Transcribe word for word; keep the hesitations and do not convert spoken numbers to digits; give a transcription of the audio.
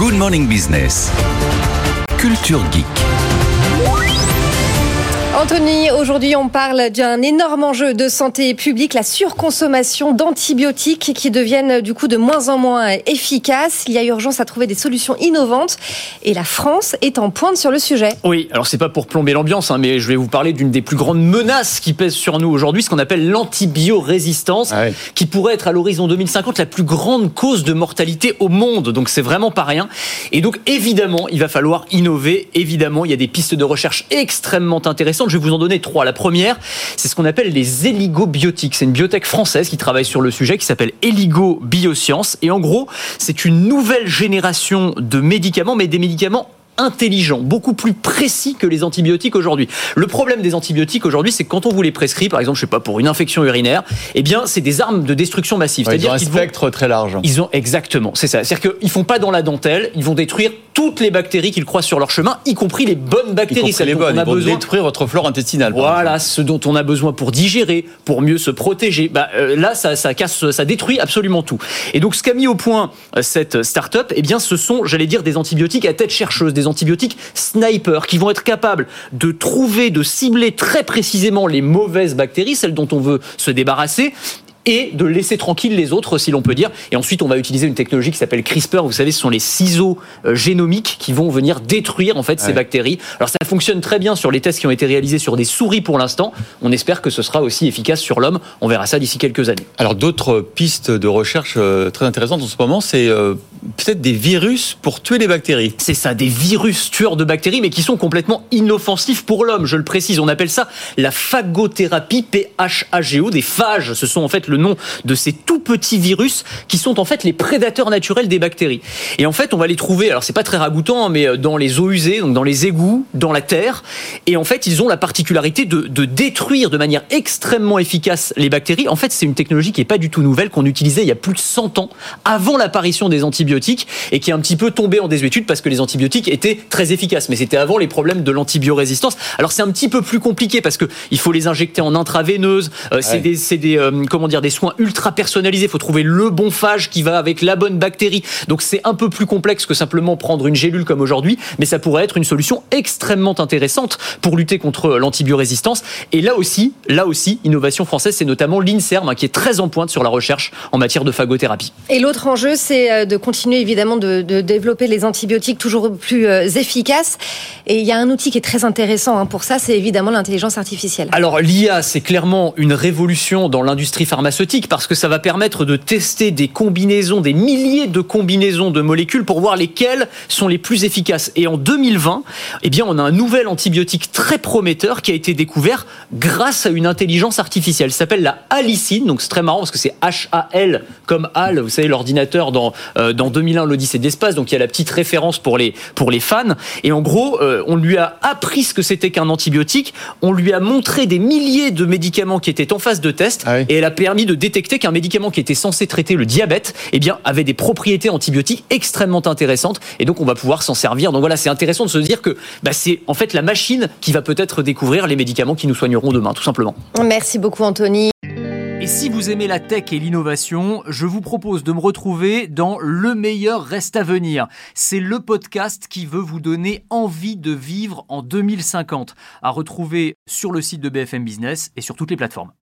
Good Morning Business. Culture Geek. Anthony, aujourd'hui on parle d'un énorme enjeu de santé publique, la surconsommation d'antibiotiques qui deviennent du coup de moins en moins efficaces. Il y a urgence à trouver des solutions innovantes et la France est en pointe sur le sujet. Oui, alors c'est pas pour plomber l'ambiance, hein, mais je vais vous parler d'une des plus grandes menaces qui pèsent sur nous aujourd'hui, ce qu'on appelle l'antibiorésistance, ah oui. qui pourrait être à l'horizon deux mille cinquante la plus grande cause de mortalité au monde. Donc c'est vraiment pas rien. Et donc évidemment, il va falloir innover. Évidemment, il y a des pistes de recherche extrêmement intéressantes. Je vais vous en donner trois. La première, c'est ce qu'on appelle les héligobiotiques. C'est une biotech française qui travaille sur le sujet, qui s'appelle Héligo Biosciences. Et en gros, c'est une nouvelle génération de médicaments, mais des médicaments intelligents, beaucoup plus précis que les antibiotiques aujourd'hui. Le problème des antibiotiques aujourd'hui, c'est que quand on vous les prescrit, par exemple, je sais pas, pour une infection urinaire, eh bien, c'est des armes de destruction massive. Ouais, C'est-à-dire ils ont un qu'ils spectre vont, très large. Ils ont exactement, c'est ça. C'est-à-dire qu'ils font pas dans la dentelle, ils vont détruire toutes les bactéries qu'ils croisent sur leur chemin, y compris les bonnes bactéries. Y compris les bonnes. Ils vont détruire votre flore intestinale. Voilà, ce dont on a besoin pour digérer, pour mieux se protéger. Bah, euh, là, ça, ça casse, ça détruit absolument tout. Et donc, ce qu'a mis au point euh, cette start-up, eh bien, ce sont, j'allais dire, des antibiotiques à tête chercheuse, des antibiotiques sniper, qui vont être capables de trouver, de cibler très précisément les mauvaises bactéries, celles dont on veut se débarrasser, et de laisser tranquilles les autres, si l'on peut dire. Et ensuite, on va utiliser une technologie qui s'appelle CRISPR. Vous savez, ce sont les ciseaux euh, génomiques qui vont venir détruire en fait ouais. ces bactéries. Alors, ça fonctionne très bien sur les tests qui ont été réalisés sur des souris pour l'instant. On espère que ce sera aussi efficace sur l'homme. On verra ça d'ici quelques années. Alors, d'autres pistes de recherche euh, très intéressantes en ce moment, c'est euh, peut-être des virus pour tuer les bactéries. C'est ça, des virus tueurs de bactéries, mais qui sont complètement inoffensifs pour l'homme. Je le précise, on appelle ça la phagothérapie, P H A G O, des phages. Ce sont en fait le nom de ces tout petits virus qui sont en fait les prédateurs naturels des bactéries. Et en fait, on va les trouver, alors c'est pas très ragoûtant, mais dans les eaux usées, donc dans les égouts, dans la terre. Et en fait, ils ont la particularité de, de détruire de manière extrêmement efficace les bactéries. En fait, c'est une technologie qui est pas du tout nouvelle, qu'on utilisait il y a plus de cent ans, avant l'apparition des antibiotiques, et qui est un petit peu tombée en désuétude parce que les antibiotiques étaient très efficaces. Mais c'était avant les problèmes de l'antibiorésistance. Alors c'est un petit peu plus compliqué parce que il faut les injecter en intraveineuse. Euh, c'est ouais. des, c'est des, euh, comment dire, des soins ultra personnalisés. Il faut trouver le bon phage qui va avec la bonne bactérie. Donc c'est un peu plus complexe que simplement prendre une gélule comme aujourd'hui, mais ça pourrait être une solution extrêmement intéressante pour lutter contre l'antibiorésistance. Et là aussi, là aussi, innovation française, c'est notamment l'INSERM hein, qui est très en pointe sur la recherche en matière de phagothérapie. Et l'autre enjeu, c'est de continuer évidemment de, de développer les antibiotiques toujours plus euh, efficaces. Et il y a un outil qui est très intéressant hein, pour ça, c'est évidemment l'intelligence artificielle. Alors l'I A, c'est clairement une révolution dans l'industrie pharmaceutique parce que ça va permettre de tester des combinaisons, des milliers de combinaisons de molécules pour voir lesquelles sont les plus efficaces. Et en deux mille vingt, eh bien, on a un nouvel antibiotique très prometteur qui a été découvert grâce à une intelligence artificielle. Ça s'appelle la halicine, donc c'est très marrant parce que c'est H A L comme Hal, vous savez, l'ordinateur dans, euh, dans deux mille un, l'Odyssée de l'espace, donc il y a la petite référence pour les, pour les fans. Et en gros, euh, on lui a appris ce que c'était qu'un antibiotique, on lui a montré des milliers de médicaments qui étaient en phase de test, ah oui. et elle a permis de détecter qu'un médicament qui était censé traiter le diabète, eh bien, avait des propriétés antibiotiques extrêmement intéressantes, et donc on va pouvoir s'en servir. Donc voilà, c'est intéressant de se dire que bah, c'est en fait la machine qui va peut-être découvrir les médicaments qui nous soigneront demain, tout simplement. Merci beaucoup, Anthony. Et si vous aimez la tech et l'innovation, je vous propose de me retrouver dans Le meilleur reste à venir. C'est le podcast qui veut vous donner envie de vivre en deux mille cinquante, à retrouver sur le site de B F M Business et sur toutes les plateformes.